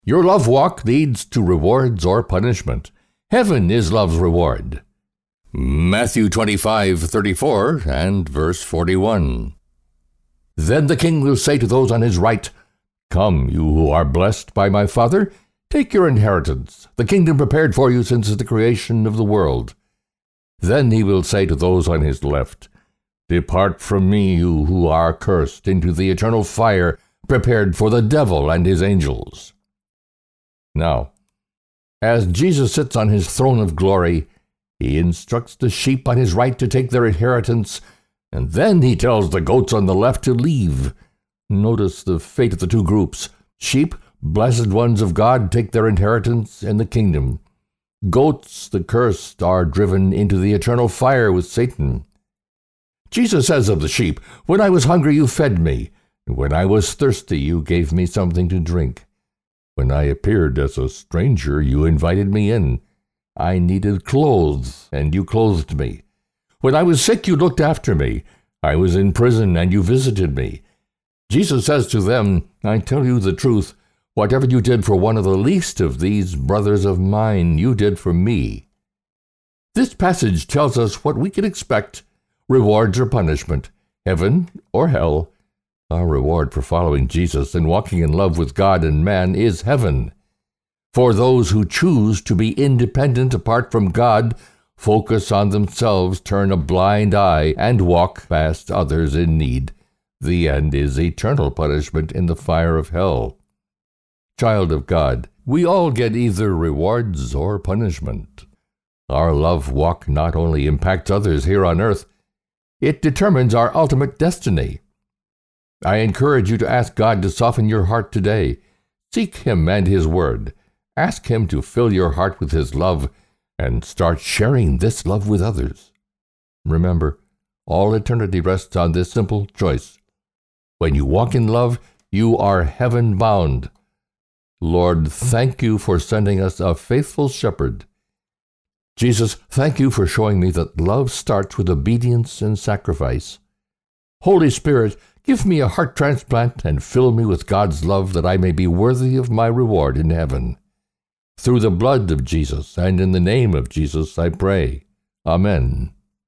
Your love walk leads to rewards or punishment. Heaven is love's reward. Matthew 25:34 and verse 41. Then the king will say to those on his right, Come, you who are blessed by my Father, take your inheritance, the kingdom prepared for you since the creation of the world. Then he will say to those on his left, Depart from me, you who are cursed, into the eternal fire prepared for the devil and his angels. Now, as Jesus sits on his throne of glory, he instructs the sheep on his right to take their inheritance, and then he tells the goats on the left to leave. Notice the fate of the two groups. Sheep, blessed ones of God, take their inheritance in the kingdom. Goats, the cursed, are driven into the eternal fire with Satan. Jesus says of the sheep, When I was hungry, you fed me, and when I was thirsty, you gave me something to drink. When I appeared as a stranger, you invited me in. I needed clothes, and you clothed me. When I was sick, you looked after me. I was in prison, and you visited me. Jesus says to them, I tell you the truth, whatever you did for one of the least of these brothers of mine, you did for me. This passage tells us what we can expect, rewards or punishment, heaven or hell. Our reward for following Jesus and walking in love with God and man is heaven. For those who choose to be independent apart from God, focus on themselves, turn a blind eye, and walk past others in need, the end is eternal punishment in the fire of hell. Child of God, we all get either rewards or punishment. Our love walk not only impacts others here on earth, it determines our ultimate destiny. I encourage you to ask God to soften your heart today. Seek Him and His Word. Ask Him to fill your heart with His love and start sharing this love with others. Remember, all eternity rests on this simple choice. When you walk in love, you are heaven-bound. Lord, thank you for sending us a faithful shepherd. Jesus, thank you for showing me that love starts with obedience and sacrifice. Holy Spirit, give me a heart transplant and fill me with God's love that I may be worthy of my reward in heaven. Through the blood of Jesus and in the name of Jesus I pray. Amen.